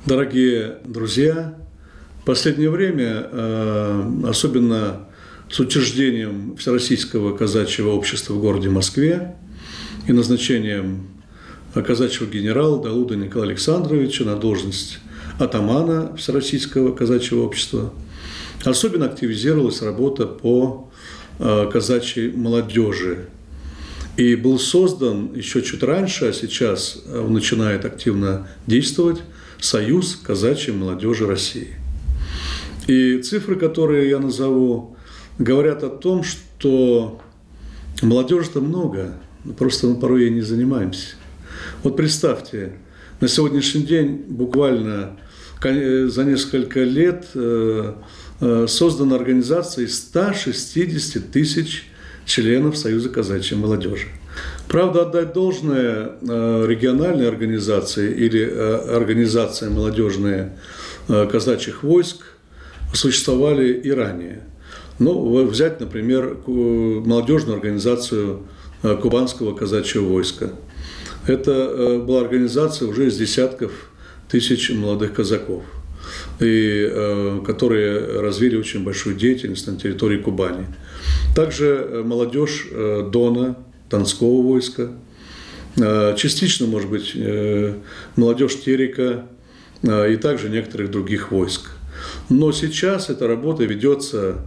Дорогие друзья, в последнее время, особенно с учреждением Всероссийского казачьего общества в городе Москве и назначением казачьего генерала Далуда Николая Александровича на должность атамана Всероссийского казачьего общества, особенно активизировалась работа по казачьей молодежи. И был создан еще чуть раньше, а сейчас он начинает активно действовать, Союз казачьей молодежи России. И цифры, которые я назову, говорят о том, что молодежи-то много, просто мы порой ей не занимаемся. Вот представьте, на сегодняшний день буквально за несколько лет создана организация из 160 тысяч членов Союза казачьей молодежи. Правда, отдать должное региональной организации или организации молодежные казачьих войск существовали и ранее. Ну, взять, например, молодежную организацию Кубанского казачьего войска. Это была организация уже из десятков тысяч молодых казаков, и которые развили очень большую деятельность на территории Кубани. Также молодежь Дона, Донского войска, частично, может быть, молодежь Терека и также некоторых других войск. Но сейчас эта работа ведется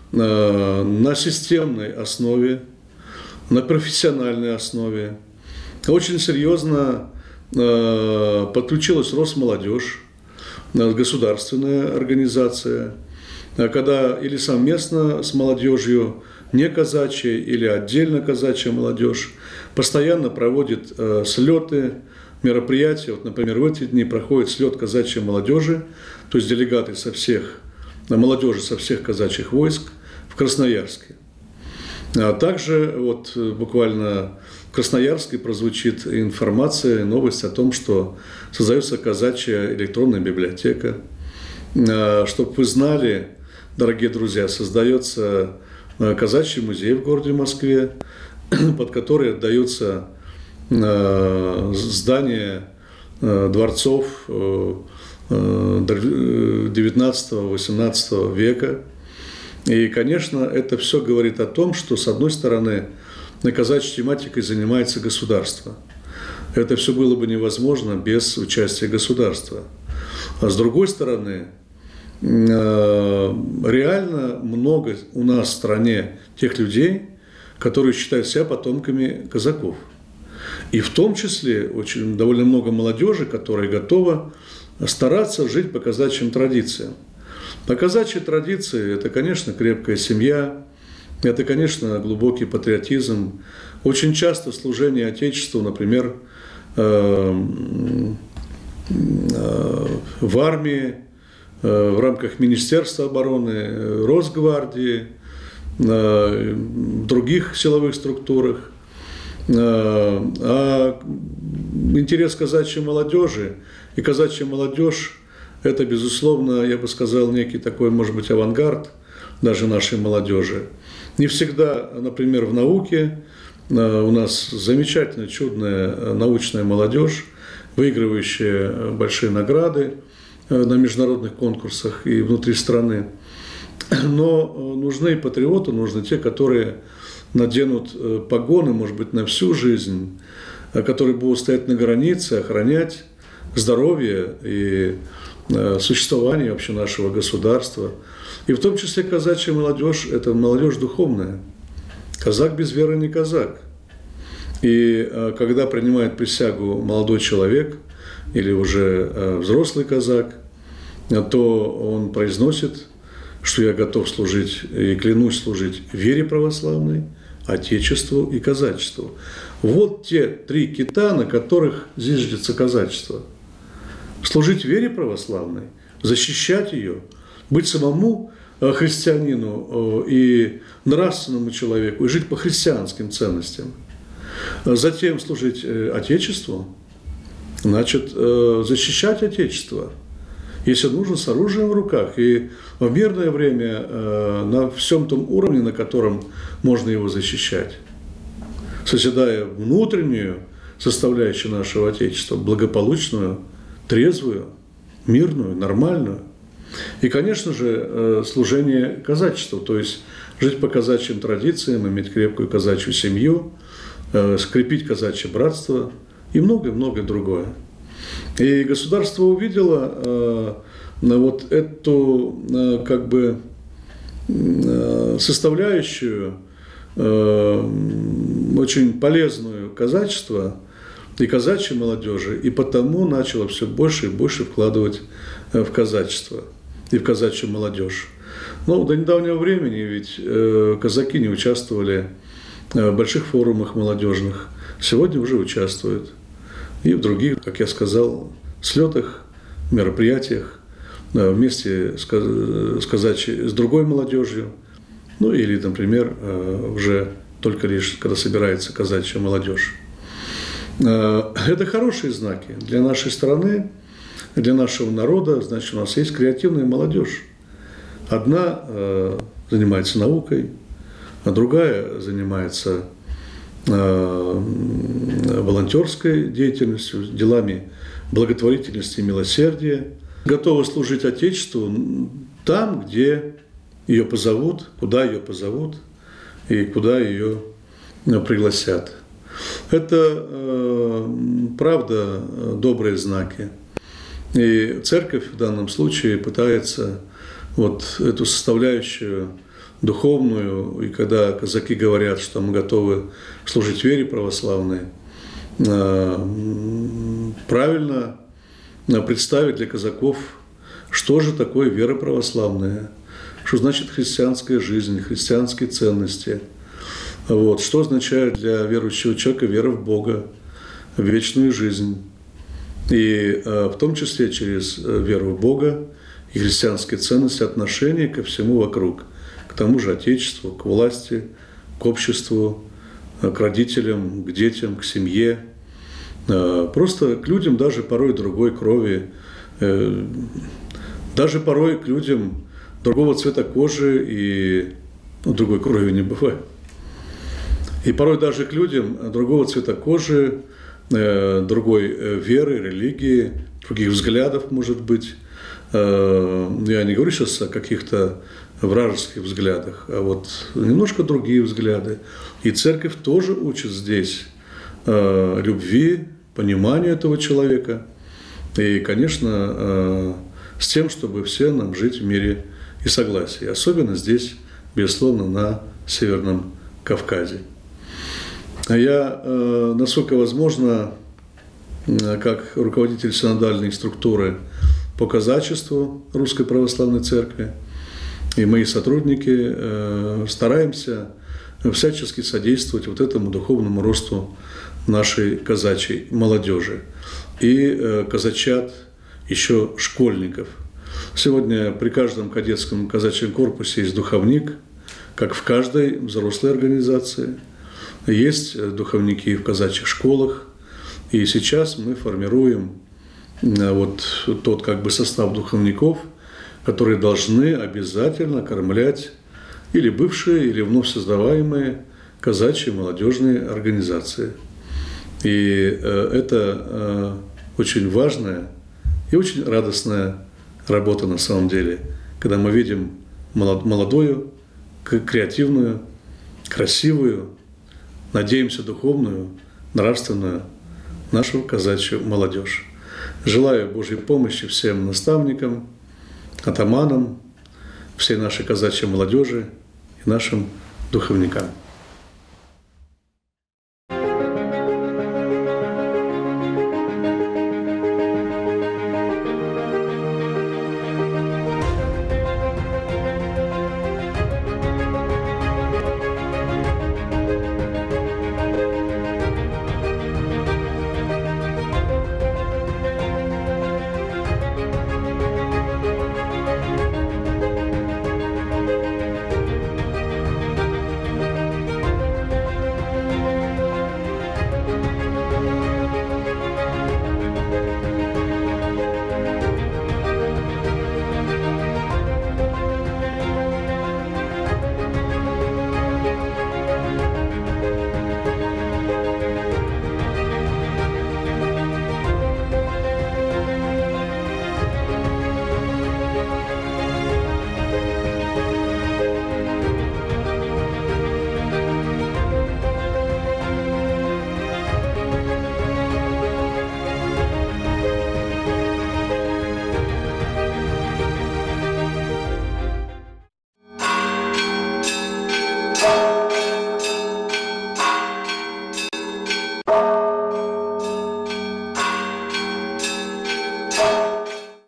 на системной основе, на профессиональной основе. Очень серьезно подключилась Росмолодежь, государственная организация, когда или совместно с молодежью, не казачья или отдельно казачья молодежь, постоянно проводит слеты, мероприятия. Вот, например, в эти дни проходит слет казачьей молодежи, то есть делегаты молодежи со всех казачьих войск в Красноярске. А также вот буквально в Красноярске прозвучит информация, новость о том, что создается казачья электронная библиотека. Чтобы вы знали, дорогие друзья, создается казачий музей в городе Москве, под который отдаются здания дворцов XIX-XVIII века. И, конечно, это все говорит о том, что, с одной стороны, казачьей тематикой занимается государство. Это все было бы невозможно без участия государства. А с другой стороны, реально много у нас в стране тех людей, которые считают себя потомками казаков. И в том числе довольно много молодежи, которая готова стараться жить по казачьим традициям. А казачьи традиции – это, конечно, крепкая семья, это, конечно, глубокий патриотизм. Очень часто служение Отечеству, например, в армии, в рамках Министерства обороны, Росгвардии, в других силовых структурах. А интерес казачьей молодежи и казачья молодежь – это, безусловно, я бы сказал, некий такой, может быть, авангард даже нашей молодежи. Не всегда, например, в науке у нас замечательная, чудная научная молодежь, выигрывающая большие награды на международных конкурсах и внутри страны. Но нужны и патриоты, нужны те, которые наденут погоны, может быть, на всю жизнь, которые будут стоять на границе, охранять здоровье и существование вообще нашего государства. И в том числе казачья молодежь – это молодежь духовная. Казак без веры не казак. И когда принимает присягу молодой человек или уже взрослый казак, то он произносит, что я готов служить и клянусь служить вере православной, Отечеству и казачеству. Вот те три кита, на которых зиждется казачество. Служить вере православной, защищать ее, быть самому христианину и нравственному человеку и жить по христианским ценностям. Затем служить Отечеству, значит, защищать Отечество, если нужно, с оружием в руках. И в мирное время на всем том уровне, на котором можно его защищать, созидая внутреннюю составляющую нашего Отечества, благополучную, трезвую, мирную, нормальную. И, конечно же, служение казачеству, то есть жить по казачьим традициям, иметь крепкую казачью семью, скрепить казачье братство и многое-многое другое. И государство увидело вот эту как бы составляющую, очень полезную казачества и казачьей молодежи, и потому начало все больше и больше вкладывать в казачество и в казачью молодежь. Но до недавнего времени ведь казаки не участвовали в больших форумах молодежных. Сегодня уже участвуют. И в других, как я сказал, слетах, мероприятиях, вместе с другой молодежью. Ну или, например, уже только лишь, когда собирается казачья молодежь. Это хорошие знаки для нашей страны, для нашего народа. Значит, у нас есть креативная молодежь. Одна занимается наукой, а другая занимается волонтерской деятельностью, делами благотворительности и милосердия. Готова служить Отечеству там, где ее позовут, куда ее позовут и куда ее пригласят. Это, правда, добрые знаки. И церковь в данном случае пытается вот эту составляющую духовную, и когда казаки говорят, что мы готовы служить вере православной, правильно представить для казаков, что же такое вера православная, что значит христианская жизнь, христианские ценности, вот, что означает для верующего человека вера в Бога, в вечную жизнь. И в том числе через веру в Бога и христианские ценности, отношения ко всему вокруг, к тому же Отечеству, к власти, к обществу, к родителям, к детям, к семье, просто к людям даже порой другой крови, даже порой к людям другого цвета кожи и другой крови не бывает. И порой даже к людям другого цвета кожи, другой веры, религии, других взглядов, может быть. Я не говорю сейчас о каких-то вражеских взглядах, а вот немножко другие взгляды. И церковь тоже учит здесь любви, пониманию этого человека. И, конечно, с тем, чтобы все нам жить в мире и согласии. Особенно здесь, безусловно, на Северном Кавказе. Я, насколько возможно, как руководитель синодальной структуры по казачеству Русской Православной Церкви, и мои сотрудники стараемся всячески содействовать вот этому духовному росту нашей казачьей молодежи и казачат, еще школьников. Сегодня при каждом кадетском казачьем корпусе есть духовник, как в каждой взрослой организации. Есть духовники в казачьих школах. И сейчас мы формируем вот тот как бы состав духовников, которые должны обязательно окормлять или бывшие, или вновь создаваемые казачьи молодежные организации. И это очень важная и очень радостная работа на самом деле, когда мы видим молодую, креативную, красивую, надеемся, духовную, нравственную нашу казачью молодежь. Желаю Божьей помощи всем наставникам, атаманам, всей нашей казачьей молодежи и нашим духовникам.